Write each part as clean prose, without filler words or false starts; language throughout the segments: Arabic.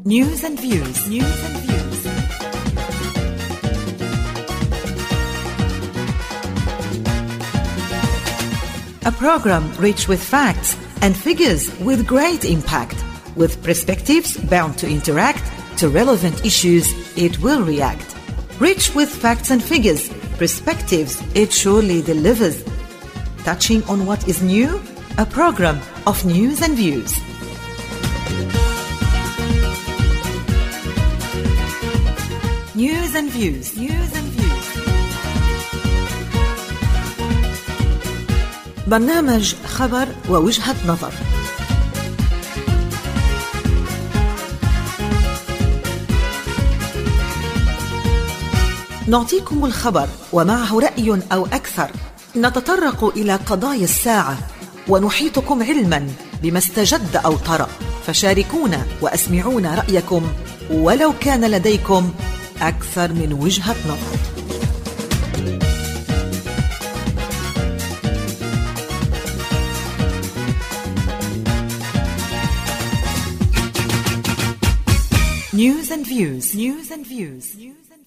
News and views. News and views. A program rich with facts and figures with great impact, with perspectives bound to interact to relevant issues. It will react. Rich with facts and figures, perspectives, it surely delivers. Touching on what is new, a program of news and views. News and views. News and views. برنامج خبر ووجهة نظر. نعطيكم الخبر ومعه رأي أو أكثر. نتطرق إلى قضايا الساعة ونحيطكم علما بما استجد أو طرأ، فشاركونا وأسمعونا رأيكم ولو كان لديكم أكثر من وجهة نظر. News and views. News and views.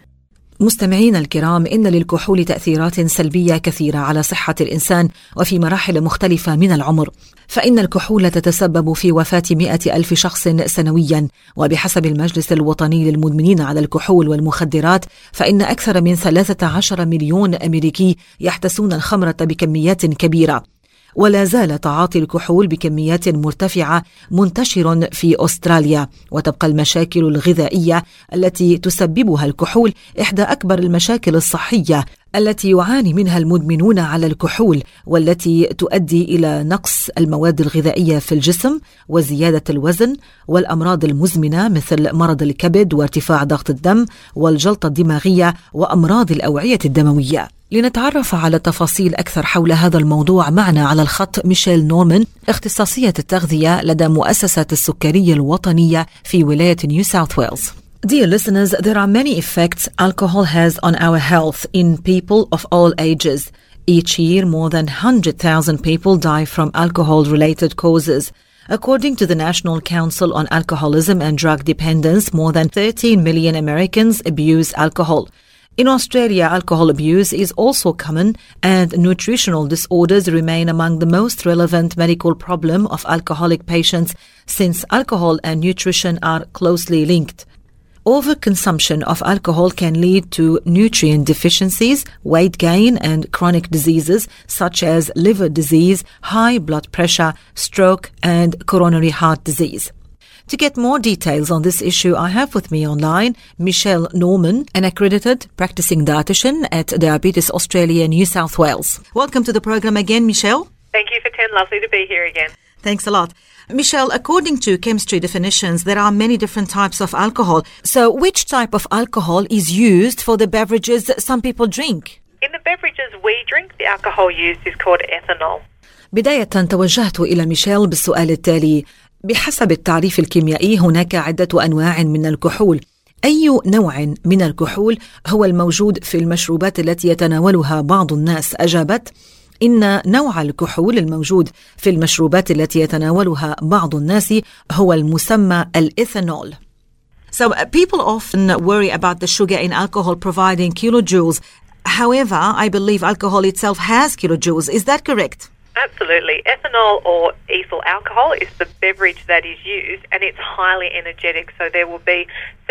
مستمعين الكرام، إن للكحول تأثيرات سلبية كثيرة على صحة الإنسان وفي مراحل مختلفة من العمر، فإن الكحول تتسبب في وفاة 100,000 شخص سنويا، وبحسب المجلس الوطني للمدمنين على الكحول والمخدرات فإن أكثر من 13 مليون أمريكي يحتسون الخمرة بكميات كبيرة. ولا زال تعاطي الكحول بكميات مرتفعة منتشر في أستراليا، وتبقى المشاكل الغذائية التي تسببها الكحول إحدى أكبر المشاكل الصحية التي يعاني منها المدمنون على الكحول، والتي تؤدي إلى نقص المواد الغذائية في الجسم وزيادة الوزن والأمراض المزمنة مثل مرض الكبد وارتفاع ضغط الدم والجلطة الدماغية وأمراض الأوعية الدموية. لنتعرف على تفاصيل أكثر حول هذا الموضوع معنا على الخط ميشيل نورمان، اختصاصية التغذية لدى مؤسسة السكري الوطنية في ولاية نيو ساوث ويلز. Dear listeners, there are many effects alcohol has on our health in people of all ages. Each year, more than 100,000 people die from alcohol-related causes. According to the National Council on Alcoholism and Drug Dependence, more than 13 million Americans abuse alcohol. In Australia, alcohol abuse is also common, and nutritional disorders remain among the most relevant medical problem of alcoholic patients, since alcohol and nutrition are closely linked. Overconsumption of alcohol can lead to nutrient deficiencies, weight gain, and chronic diseases such as liver disease, high blood pressure, stroke, and coronary heart disease. To get more details on this issue, I have with me online Michelle Norman, an accredited practicing dietitian at Diabetes Australia, New South Wales. Welcome to the program again, Michelle. Thank you for 10. Lovely to be here again. Thanks a lot. Michelle, according to chemistry definitions, there are many different types of alcohol. So which type of alcohol is used for the beverages that some people drink? In the beverages we drink, the alcohol used is called ethanol. بداية توجهت إلى ميشيل بالسؤال التالي: بحسب التعريف الكيميائي هناك عدة أنواع من الكحول. أي نوع من الكحول هو الموجود في المشروبات التي يتناولها بعض الناس؟ أجابت: إن نوع الكحول الموجود في المشروبات التي يتناولها بعض الناس هو المسمى الإيثانول. So people often worry about the sugar in alcohol providing kilojoules. However, I believe alcohol itself has kilojoules. Is that correct? Absolutely. Ethanol or ethyl alcohol is the beverage that is used, and it's highly energetic. So there will be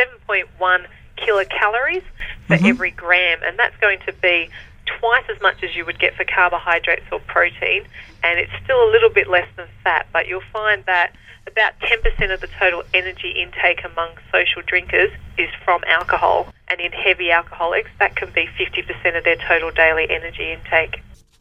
7.1 kilocalories for every gram, and that's going to be twice as much as you would get for carbohydrates or protein, and it's still a little bit less than fat, but you'll find that about 10% of the total energy intake among social drinkers is from alcohol, and in heavy alcoholics that can be 50% of their total daily energy intake.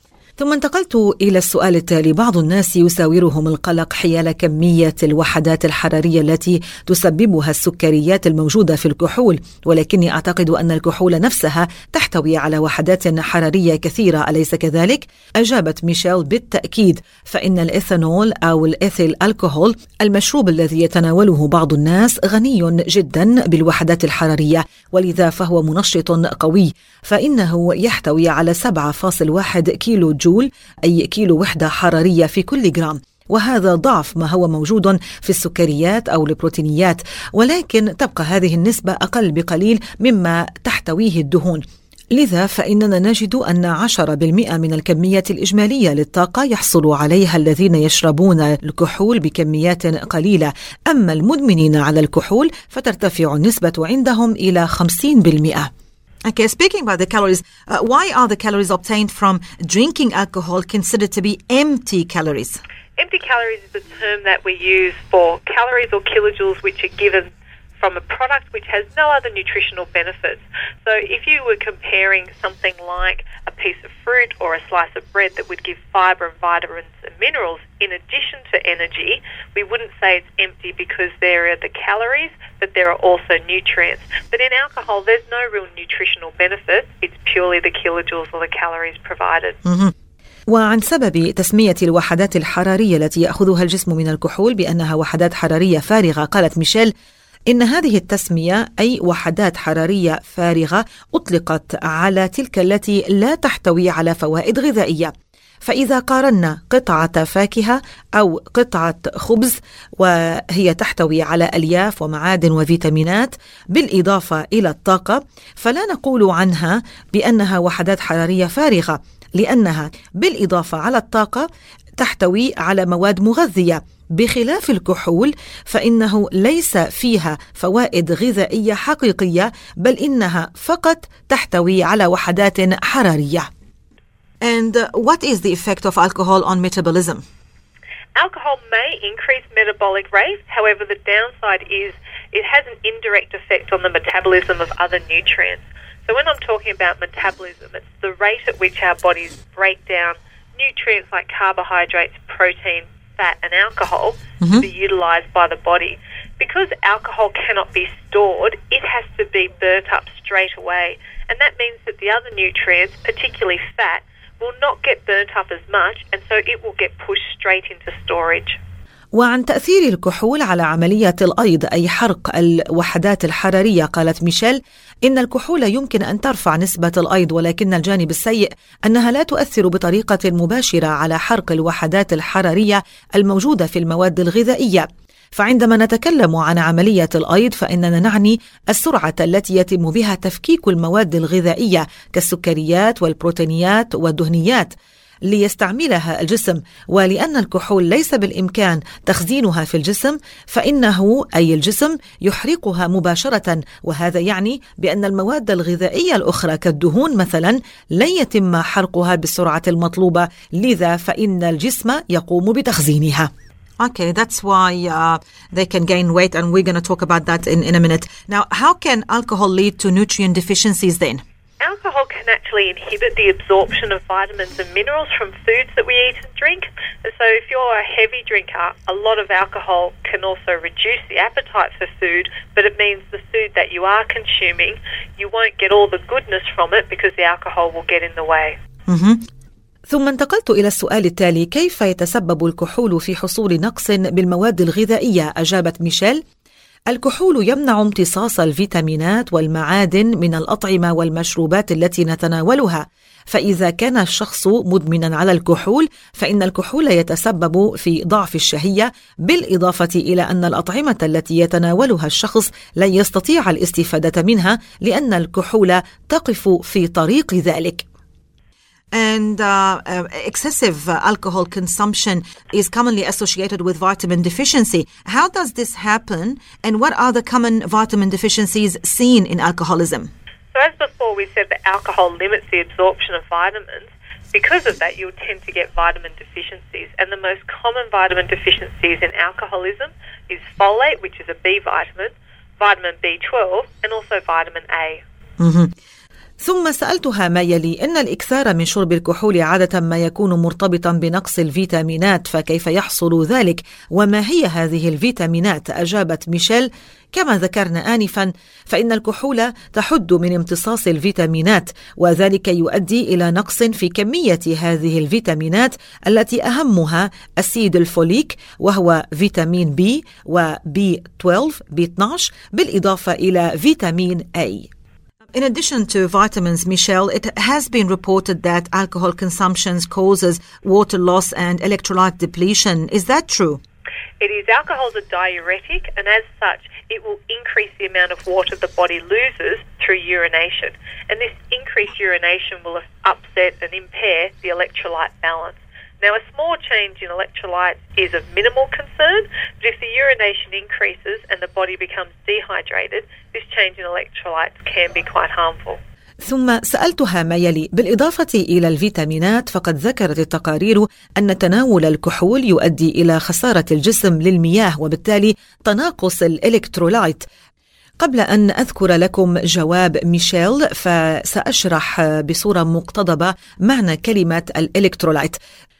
ثم انتقلت إلى السؤال التالي: بعض الناس يساورهم القلق حيال كمية الوحدات الحرارية التي تسببها السكريات الموجودة في الكحول، ولكني أعتقد أن الكحول نفسها تحتوي على وحدات حرارية كثيرة، أليس كذلك؟ أجابت ميشيل: بالتأكيد، فإن الإيثانول أو الإيثيل الكحول المشروب الذي يتناوله بعض الناس غني جدا بالوحدات الحرارية، ولذا فهو منشط قوي، فإنه يحتوي على 7.1 كيلو جول، أي كيلو وحدة حرارية في كل جرام، وهذا ضعف ما هو موجود في السكريات أو البروتينيات، ولكن تبقى هذه النسبة أقل بقليل مما تحتويه الدهون. لذا فإننا نجد أن 10% من الكمية الإجمالية للطاقة يحصل عليها الذين يشربون الكحول بكميات قليلة، أما المدمنين على الكحول فترتفع النسبة عندهم إلى 50%. Okay, speaking about the calories, why are the calories obtained from drinking alcohol considered to be empty calories? Empty calories is a term that we use for calories or kilojoules which are given from a product which has no other nutritional benefits. So if you were comparing something like a piece of fruit or a slice of bread that would give fibre and vitamins and minerals in addition to energy, we wouldn't say it's empty because there are the calories, but there are also nutrients. But in alcohol, there's no real nutritional benefit. It's purely the kilojoules or the calories provided. وعن سبب تسمية الوحدات الحرارية التي يأخذها الجسم من الكحول بأنها وحدات حرارية فارغة، قالت ميشيل إن هذه التسمية أي وحدات حرارية فارغة أطلقت على تلك التي لا تحتوي على فوائد غذائية. فإذا قارنا قطعة فاكهة أو قطعة خبز وهي تحتوي على ألياف ومعادن وفيتامينات بالإضافة إلى الطاقة، فلا نقول عنها بأنها وحدات حرارية فارغة، لأنها بالإضافة على الطاقة تحتوي على مواد مغذية، بخلاف الكحول فإنه ليس فيها فوائد غذائية حقيقية، بل إنها فقط تحتوي على وحدات حرارية. And what is the effect of alcohol on metabolism? Alcohol may increase metabolic rate. However, the downside is it has an indirect effect on the metabolism of other nutrients. So when I'm talking about metabolism, it's the rate at which our bodies break down nutrients like carbohydrates, protein, fat and alcohol to be utilised by the body. Because alcohol cannot be stored, it has to be burnt up straight away. And that means that the other nutrients, particularly fat, will not get burnt up as much, and so it will get pushed straight into storage. وعن تأثير الكحول على عملية الأيض أي حرق الوحدات الحرارية، قالت ميشيل إن الكحول يمكن أن ترفع نسبة الأيض، ولكن الجانب السيء أنها لا تؤثر بطريقة مباشرة على حرق الوحدات الحرارية الموجودة في المواد الغذائية. فعندما نتكلم عن عملية الأيض فإننا نعني السرعة التي يتم بها تفكيك المواد الغذائية كالسكريات والبروتينيات والدهنيات ليستعملها الجسم، ولأن الكحول ليس بالإمكان تخزينها في الجسم فإنه أي الجسم يحرقها مباشرة، وهذا يعني بأن المواد الغذائية الأخرى كالدهون مثلا لن يتم حرقها بالسرعة المطلوبة، لذا فإن الجسم يقوم بتخزينها. Okay, that's why they can gain weight, and we're going to talk about that in a minute. Now, how can alcohol lead to nutrient deficiencies then? Alcohol can actually inhibit the absorption of vitamins and minerals from foods that we eat and drink. And so if you're a heavy drinker, a lot of alcohol can also reduce the appetite for food, but it means the food that you are consuming, you won't get all the goodness from it because the alcohol will get in the way. ثم انتقلت إلى السؤال التالي: كيف يتسبب الكحول في حصول نقص بالمواد الغذائية؟ أجابت ميشيل: الكحول يمنع امتصاص الفيتامينات والمعادن من الأطعمة والمشروبات التي نتناولها، فإذا كان الشخص مدمنا على الكحول فإن الكحول يتسبب في ضعف الشهية، بالإضافة إلى أن الأطعمة التي يتناولها الشخص لن يستطيع الاستفادة منها لأن الكحول تقف في طريق ذلك. And excessive alcohol consumption is commonly associated with vitamin deficiency. How does this happen, and what are the common vitamin deficiencies seen in alcoholism? So as before, we said that alcohol limits the absorption of vitamins. Because of that, you'll tend to get vitamin deficiencies. And the most common vitamin deficiencies in alcoholism is folate, which is a B vitamin, vitamin B12, and also vitamin A. ثم سألتها ما يلي: إن الإكثار من شرب الكحول عادة ما يكون مرتبطا بنقص الفيتامينات، فكيف يحصل ذلك؟ وما هي هذه الفيتامينات؟ أجابت ميشيل: كما ذكرنا آنفا فإن الكحول تحد من امتصاص الفيتامينات، وذلك يؤدي إلى نقص في كمية هذه الفيتامينات التي أهمها أسيد الفوليك وهو فيتامين B و B12 B12 بالإضافة إلى فيتامين A. In addition to vitamins, Michelle, it has been reported that alcohol consumption causes water loss and electrolyte depletion. Is that true? It is. Alcohol is a diuretic, and as such, it will increase the amount of water the body loses through urination. And this increased urination will upset and impair the electrolyte balance. Now, a small change in electrolytes is of minimal concern, but if the urination increases and the body becomes dehydrated, this change in electrolytes can be quite harmful. ثم سألتها ما يلي: بالإضافة إلى الفيتامينات فقد ذكرت التقارير أن تناول الكحول يؤدي إلى خسارة الجسم للمياه وبالتالي تناقص الإلكترولايت. قبل أن أذكر لكم جواب ميشيل فسأشرح بصورة مقتضبة معنى كلمة الإلكترولايت.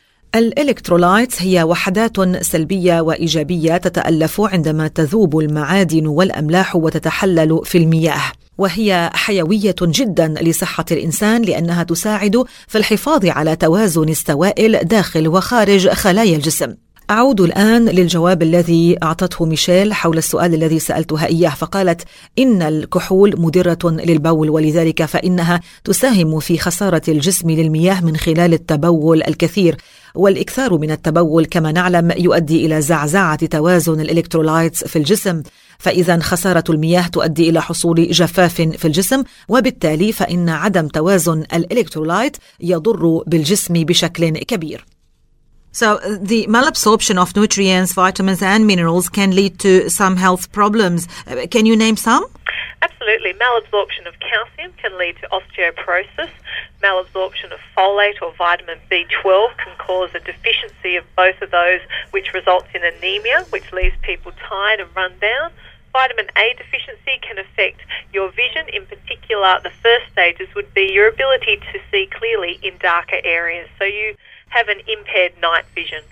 الإلكترولايت هي وحدات سلبية وإيجابية تتألف عندما تذوب المعادن والأملاح وتتحلل في المياه، وهي حيوية جدا لصحة الإنسان لأنها تساعد في الحفاظ على توازن السوائل داخل وخارج خلايا الجسم. أعود الآن للجواب الذي أعطته ميشيل حول السؤال الذي سألتها إياه، فقالت إن الكحول مضرة للبول ولذلك فإنها تساهم في خسارة الجسم للمياه من خلال التبول الكثير، والإكثار من التبول كما نعلم يؤدي إلى زعزعة توازن الإلكترولايتس في الجسم، فإذا خسارة المياه تؤدي إلى حصول جفاف في الجسم، وبالتالي فإن عدم توازن الإلكترولايت يضر بالجسم بشكل كبير. So the malabsorption of nutrients, vitamins and minerals can lead to some health problems. Can you name some? Absolutely. Malabsorption of calcium can lead to osteoporosis. Malabsorption of folate or vitamin B12 can cause a deficiency of both of those, which results in anemia, which leaves people tired and run down. Vitamin A deficiency can affect your vision. In particular, the first stages would be your ability to see clearly in darker areas. So you have an impaired night vision.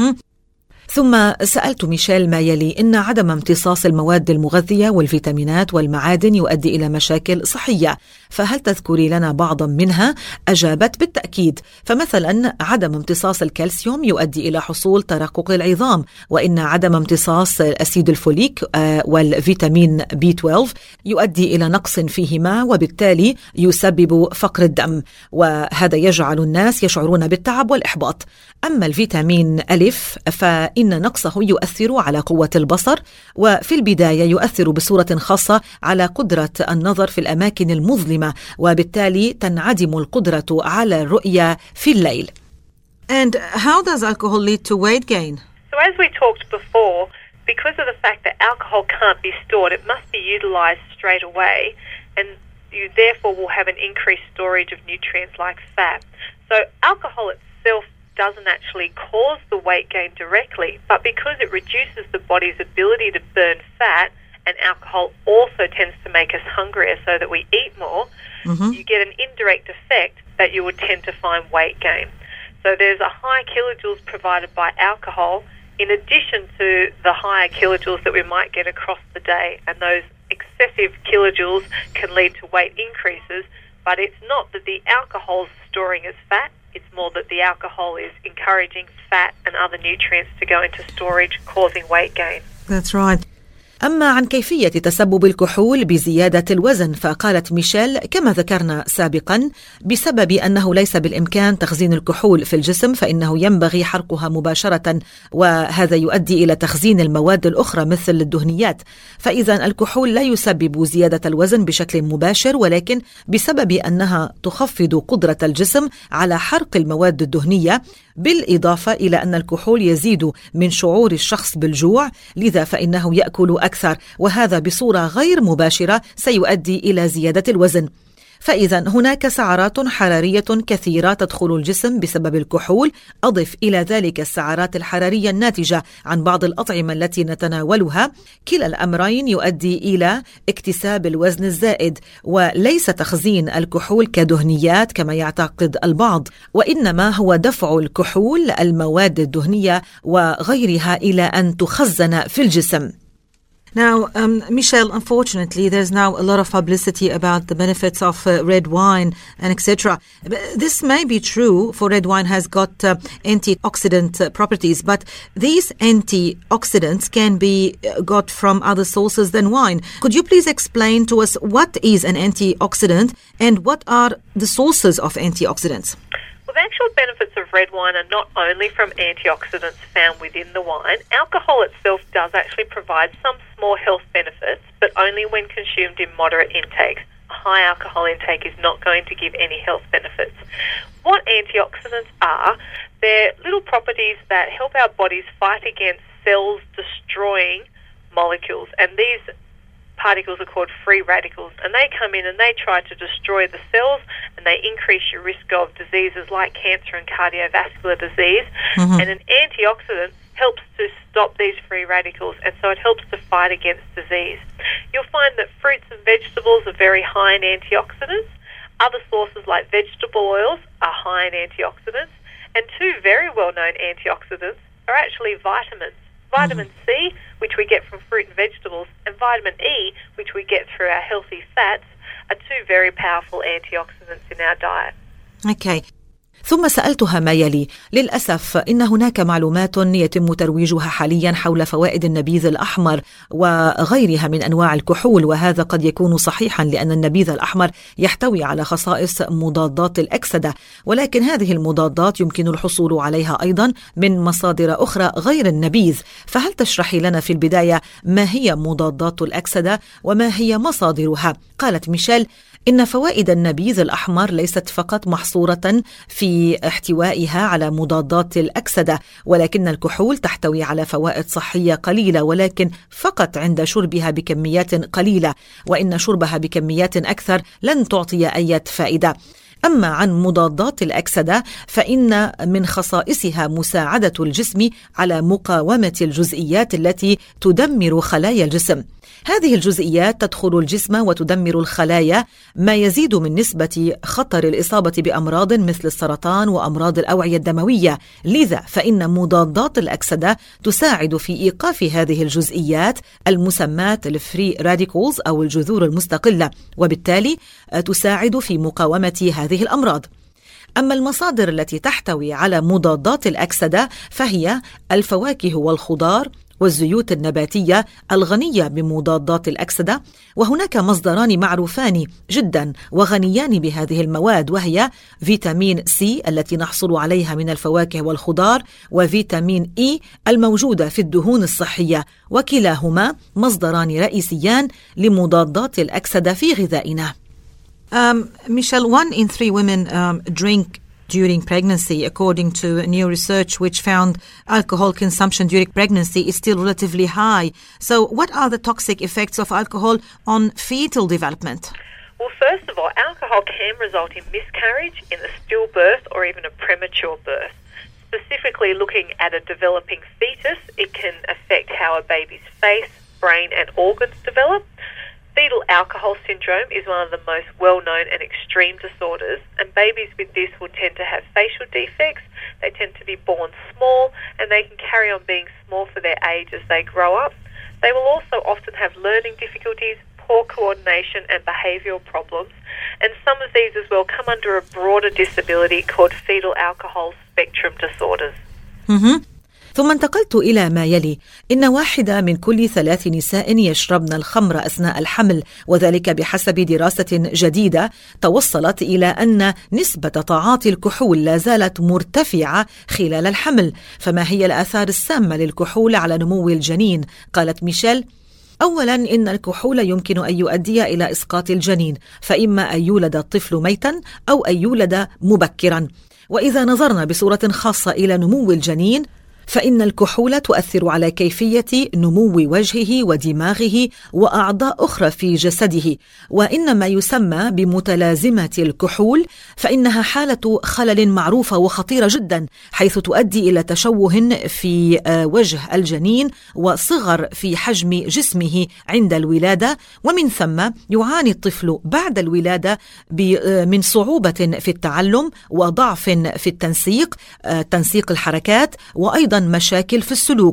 ثم سألت ميشيل ما يلي: إن عدم امتصاص المواد المغذية والفيتامينات والمعادن يؤدي إلى مشاكل صحية، فهل تذكري لنا بعضا منها؟ أجابت بالتأكيد، فمثلا عدم امتصاص الكالسيوم يؤدي إلى حصول ترقق العظام، وإن عدم امتصاص الأسيد الفوليك والفيتامين B12 يؤدي إلى نقص فيهما وبالتالي يسبب فقر الدم، وهذا يجعل الناس يشعرون بالتعب والإحباط. أما الفيتامين ألف فإن نقصه يؤثر على قوة البصر، وفي البداية يؤثر بصورة خاصة على قدرة النظر في الأماكن المظلمة، وبالتالي تنعدم القدرة على الرؤية في الليل. And how does alcohol lead to weight gain? So as we talked before, because of the fact that alcohol can't be stored, it must be utilised straight away, and you therefore will have an increased storage of nutrients like fat. So alcohol itself doesn't actually cause the weight gain directly, but because it reduces the body's ability to burn fat, and alcohol also tends to make us hungrier so that we eat more, you get an indirect effect that you would tend to find weight gain. So there's a high kilojoules provided by alcohol in addition to the higher kilojoules that we might get across the day, and those excessive kilojoules can lead to weight increases, but it's not that the alcohol's storing as fat, it's more that the alcohol is encouraging fat and other nutrients to go into storage, causing weight gain. That's right. أما عن كيفية تسبب الكحول بزيادة الوزن فقالت ميشيل كما ذكرنا سابقا: بسبب أنه ليس بالإمكان تخزين الكحول في الجسم فإنه ينبغي حرقها مباشرة، وهذا يؤدي إلى تخزين المواد الأخرى مثل الدهنيات. فإذا الكحول لا يسبب زيادة الوزن بشكل مباشر، ولكن بسبب أنها تخفض قدرة الجسم على حرق المواد الدهنية، بالإضافة إلى أن الكحول يزيد من شعور الشخص بالجوع، لذا فإنه يأكل أكثر، وهذا بصورة غير مباشرة سيؤدي إلى زيادة الوزن. فإذا هناك سعرات حرارية كثيرة تدخل الجسم بسبب الكحول، أضف إلى ذلك السعرات الحرارية الناتجة عن بعض الأطعمة التي نتناولها، كلا الأمرين يؤدي إلى اكتساب الوزن الزائد، وليس تخزين الكحول كدهنيات كما يعتقد البعض، وإنما هو دفع الكحول المواد الدهنية وغيرها إلى أن تخزن في الجسم. Now, Michelle, unfortunately, there's now a lot of publicity about the benefits of red wine and etc. This may be true, for red wine has got antioxidant properties, but these antioxidants can be got from other sources than wine. Could you please explain to us what is an antioxidant and what are the sources of antioxidants? Well, the actual benefits of red wine are not only from antioxidants found within the wine. Alcohol itself does actually provide some small health benefits, but only when consumed in moderate intakes. A high alcohol intake is not going to give any health benefits. What antioxidants are, they're little properties that help our bodies fight against cells destroying molecules, and these particles are called free radicals, and they come in and they try to destroy the cells, and they increase your risk of diseases like cancer and cardiovascular disease. And an antioxidant helps to stop these free radicals, and so it helps to fight against disease. You'll find that fruits and vegetables are very high in antioxidants. Other sources like vegetable oils are high in antioxidants, and two very well-known antioxidants are actually vitamins. Vitamin C, which we get from fruit and vegetables, and vitamin E, which we get through our healthy fats, are two very powerful antioxidants in our diet. Okay. ثم سألتها ما يلي: للأسف إن هناك معلومات يتم ترويجها حاليا حول فوائد النبيذ الأحمر وغيرها من أنواع الكحول، وهذا قد يكون صحيحا لأن النبيذ الأحمر يحتوي على خصائص مضادات الأكسدة، ولكن هذه المضادات يمكن الحصول عليها أيضا من مصادر أخرى غير النبيذ. فهل تشرحي لنا في البداية ما هي مضادات الأكسدة وما هي مصادرها؟ قالت ميشيل إن فوائد النبيذ الأحمر ليست فقط محصورة في احتوائها على مضادات الأكسدة، ولكن الكحول تحتوي على فوائد صحية قليلة، ولكن فقط عند شربها بكميات قليلة، وإن شربها بكميات أكثر لن تعطي أي فائدة. أما عن مضادات الأكسدة فإن من خصائصها مساعدة الجسم على مقاومة الجزيئات التي تدمر خلايا الجسم. هذه الجزيئات تدخل الجسم وتدمر الخلايا، ما يزيد من نسبة خطر الإصابة بأمراض مثل السرطان وأمراض الأوعية الدموية. لذا فإن مضادات الأكسدة تساعد في إيقاف هذه الجزيئات المسماة الفري راديكولز أو الجذور المستقلة، وبالتالي تساعد في مقاومة هذه الأمراض. أما المصادر التي تحتوي على مضادات الأكسدة فهي الفواكه والخضار والزيوت النباتية الغنية بمضادات الأكسدة، وهناك مصدران معروفان جدا وغنيان بهذه المواد، وهي فيتامين سي التي نحصل عليها من الفواكه والخضار، وفيتامين إي الموجودة في الدهون الصحية، وكلاهما مصدران رئيسيان لمضادات الأكسدة في غذائنا. Michelle, 1 in 3 women drink during pregnancy, according to new research which found alcohol consumption during pregnancy is still relatively high. So what are the toxic effects of alcohol on fetal development? Well, first of all, alcohol can result in miscarriage, in a stillbirth, or even a premature birth. Specifically looking at a developing fetus, it can affect how a baby's face, brain and organs develop. Fetal alcohol syndrome is one of the most well-known and extreme disorders, and babies with this will tend to have facial defects. They tend to be born small, and they can carry on being small for their age as they grow up. They will also often have learning difficulties, poor coordination and behavioural problems, and some of these as well come under a broader disability called fetal alcohol spectrum disorders. ثم انتقلت إلى ما يلي: إن 1 من كل 3 نساء يشربن الخمر أثناء الحمل، وذلك بحسب دراسة جديدة توصلت إلى أن نسبة تعاطي الكحول لا زالت مرتفعة خلال الحمل. فما هي الآثار السامة للكحول على نمو الجنين؟ قالت ميشيل: أولاً إن الكحول يمكن أن يؤدي إلى إسقاط الجنين، فإما أن يولد الطفل ميتاً أو أن يولد مبكراً. وإذا نظرنا بصورة خاصة إلى نمو الجنين فإن الكحول تؤثر على كيفية نمو وجهه ودماغه وأعضاء أخرى في جسده، وإن ما يسمى بمتلازمة الكحول فإنها حالة خلل معروفة وخطيرة جدا، حيث تؤدي إلى تشوه في وجه الجنين وصغر في حجم جسمه عند الولادة، ومن ثم يعاني الطفل بعد الولادة من صعوبة في التعلم وضعف في تنسيق الحركات، وأيضا مشاكل في السلوك.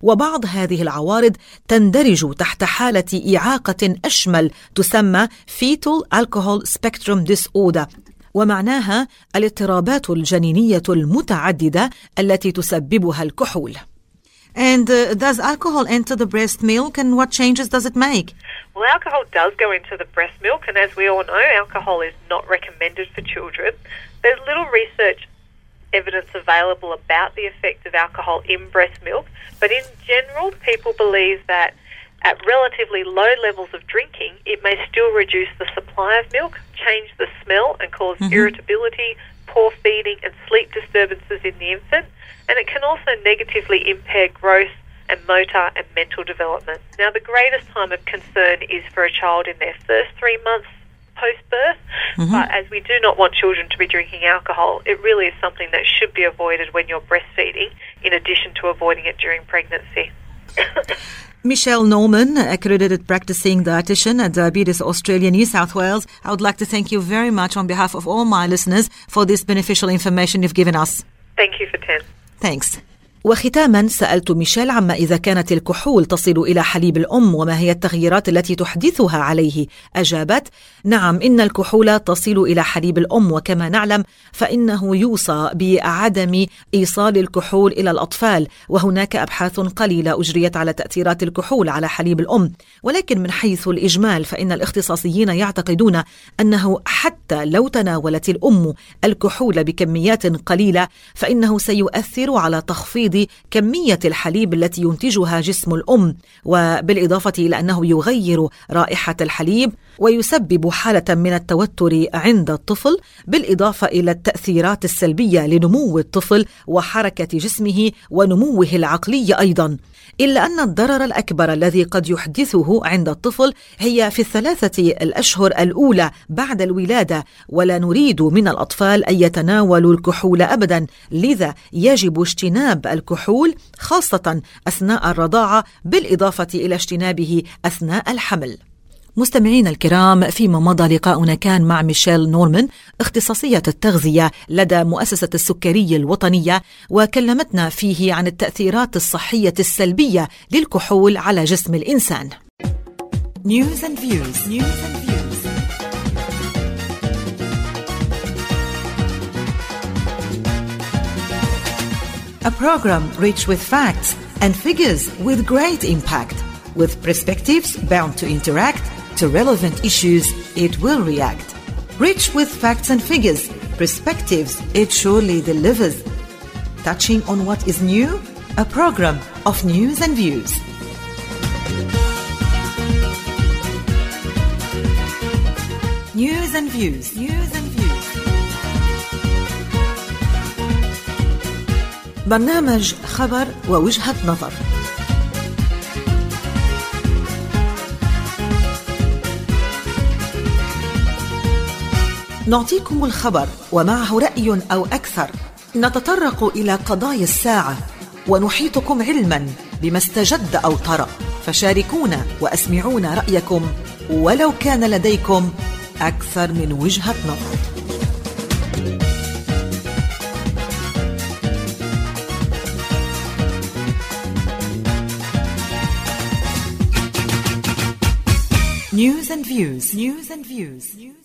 وبعض هذه العوارض تندرج تحت حالة إعاقة أشمل تسمى Fetal Alcohol Spectrum Disorder، ومعناها الاضطرابات الجنينية المتعددة التي تسببها الكحول. And does alcohol enter the breast milk, and what changes does it make? Well, alcohol does go into the breast milk, and as we all know, alcohol is not recommended for children. There's little research evidence available about the effect of alcohol in breast milk, but in general, people believe that at relatively low levels of drinking, it may still reduce the supply of milk, change the smell, and cause irritability, poor feeding, and sleep disturbances in the infant. And it can also negatively impair growth and motor and mental development. Now, the greatest time of concern is for a child in their first 3 months post-birth, but as we do not want children to be drinking alcohol, it really is something that should be avoided when you're breastfeeding, in addition to avoiding it during pregnancy. Michelle Norman, accredited practicing dietitian at Diabetes Australia, New South Wales. I would like to thank you very much on behalf of all my listeners for this beneficial information you've given us. Thank you for 10. Thanks. وختاما سألت ميشيل عما إذا كانت الكحول تصل إلى حليب الأم وما هي التغييرات التي تحدثها عليه. أجابت: نعم، إن الكحول تصل إلى حليب الأم، وكما نعلم فإنه يوصى بعدم إيصال الكحول إلى الأطفال، وهناك أبحاث قليلة أجريت على تأثيرات الكحول على حليب الأم، ولكن من حيث الإجمال فإن الاختصاصيين يعتقدون أنه حتى لو تناولت الأم الكحول بكميات قليلة فإنه سيؤثر على تخفيض كمية الحليب التي ينتجها جسم الأم، وبالإضافة إلى أنه يغير رائحة الحليب ويسبب حالة من التوتر عند الطفل، بالإضافة إلى التأثيرات السلبية لنمو الطفل وحركة جسمه ونموه العقلي أيضا. إلا أن الضرر الأكبر الذي قد يحدثه عند الطفل هي في 3 الأشهر الأولى بعد الولادة، ولا نريد من الأطفال أن يتناولوا الكحول أبدا، لذا يجب اجتناب الكحول خاصة أثناء الرضاعة، بالإضافة إلى اجتنابه أثناء الحمل. مستمعين الكرام، فيما مضى لقاؤنا كان مع ميشيل نورمان، اختصاصية التغذية لدى مؤسسة السكري الوطنية، وكلمتنا فيه عن التأثيرات الصحية السلبية للكحول على جسم الإنسان. News and views. News and views. A program rich with facts and figures with great impact, with perspectives bound to interact. To relevant issues, it will react. Rich with facts and figures, perspectives, it surely delivers. Touching on what is new, a program of news and views. News and views. News and views. برنامج خبر ووجهة نظر. نعطيكم الخبر ومعه رأي أو أكثر، نتطرق إلى قضايا الساعة ونحيطكم علما بما استجد أو طرأ، فشاركونا وأسمعونا رأيكم ولو كان لديكم أكثر من وجهة نظر. News and views. News and views.